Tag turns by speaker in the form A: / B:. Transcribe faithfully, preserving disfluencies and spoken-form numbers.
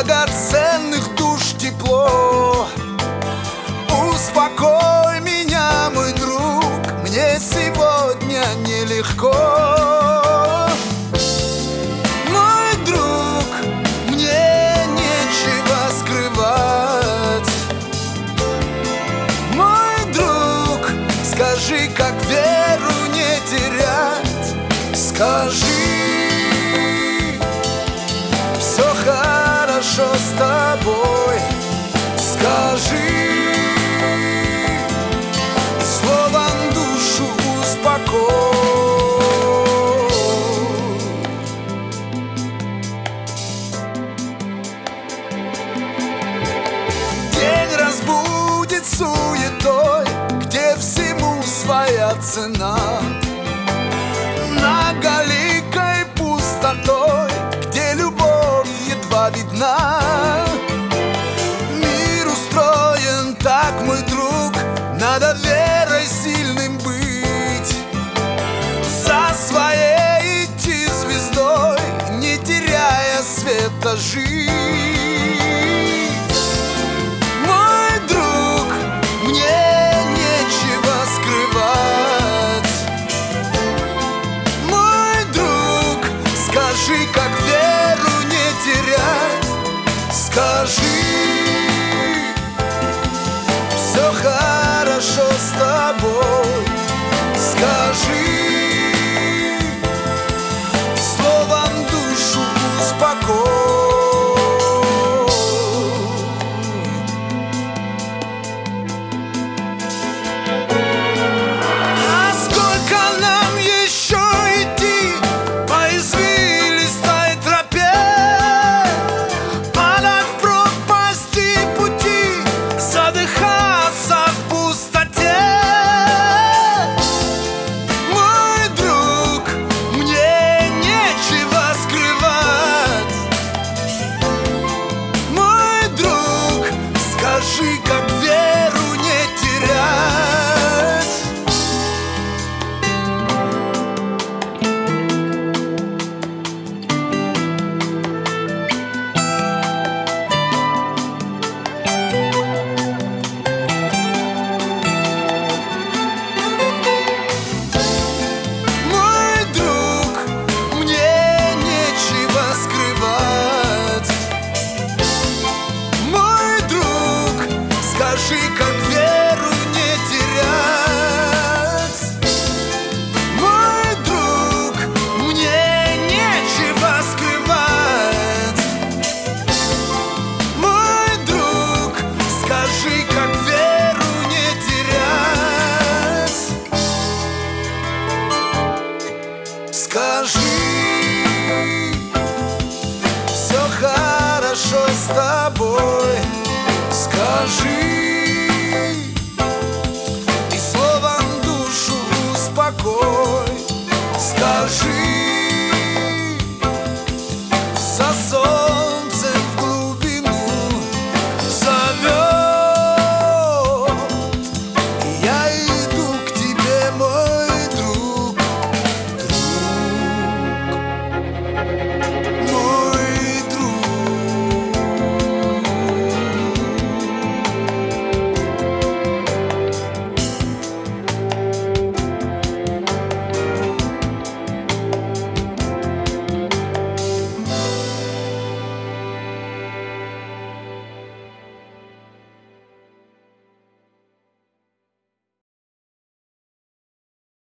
A: драгоценных душ тепло. Успокой меня, мой друг, мне сегодня нелегко. Мой друг, мне нечего скрывать. Мой друг, скажи, как веру не терять. Скажи, все хорошо с тобой. Скажи, словом душу успокой. День разбудит суетой, где всему своя цена. Многоликой пустотой, где любовь едва видна. Мир устроен так, мой друг, надо верой сильным быть. За своей идти звездой, не теряя света жить.